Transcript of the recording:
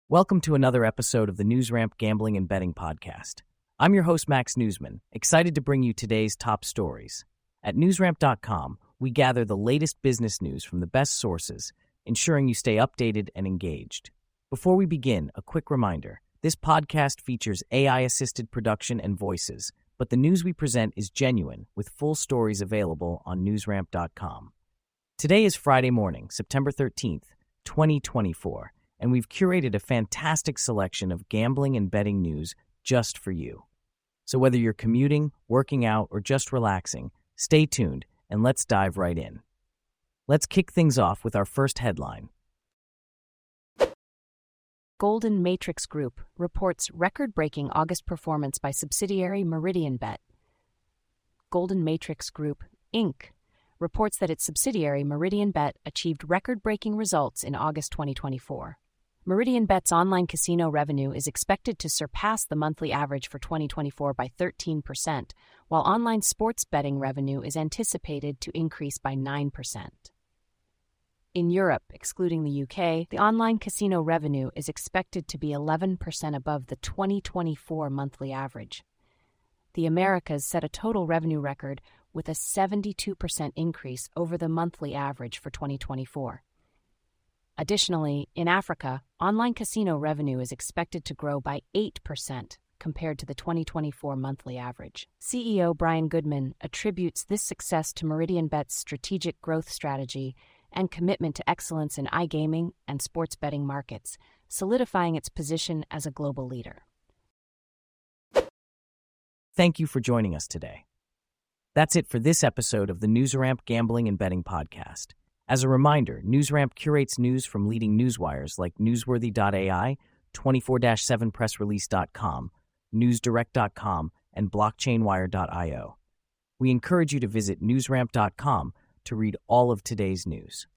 Welcome to another episode of the NewsRamp Gambling and Betting Podcast. I'm your host, Max Newsman, excited to bring you today's top stories. At newsramp.com, we gather the latest business news from the best sources, ensuring you stay updated and engaged. Before we begin, a quick reminder. This podcast features AI-assisted production and voices, but the news we present is genuine, with full stories available on newsramp.com. Today is Friday morning, September 13th, 2024. And we've curated a fantastic selection of gambling and betting news just for you. So whether you're commuting, working out, or just relaxing, stay tuned and let's dive right in. Let's kick things off with our first headline. Golden Matrix Group reports record-breaking August performance by subsidiary Meridianbet. Golden Matrix Group, Inc. reports that its subsidiary Meridianbet achieved record-breaking results in August 2024. Meridianbet's online casino revenue is expected to surpass the monthly average for 2024 by 13%, while online sports betting revenue is anticipated to increase by 9%. In Europe, excluding the UK, the online casino revenue is expected to be 11% above the 2024 monthly average. The Americas set a total revenue record with a 72% increase over the monthly average for 2024. Additionally, in Africa, online casino revenue is expected to grow by 8% compared to the 2024 monthly average. CEO Brian Goodman attributes this success to Meridianbet's strategic growth strategy and commitment to excellence in iGaming and sports betting markets, solidifying its position as a global leader. Thank you for joining us today. That's it for this episode of the NewsRamp Gambling and Betting Podcast. As a reminder, NewsRamp curates news from leading newswires like Newsworthy.ai, 24/7pressrelease.com, NewsDirect.com, and BlockchainWire.io. We encourage you to visit newsramp.com to read all of today's news.